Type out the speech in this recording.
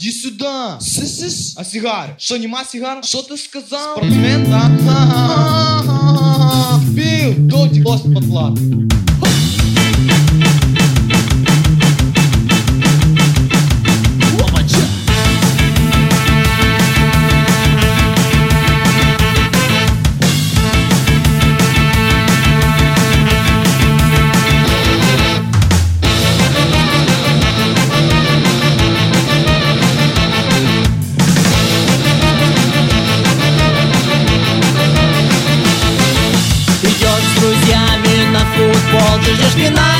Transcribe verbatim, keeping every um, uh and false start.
Иди сюда. Сис-сис. А сигары? Что, нема сигар? Что ты сказал? Спортсмен, да? Ага. Пил, дотик, лост потлат. Идешь с друзьями на футбол, ты ждешь пенальти.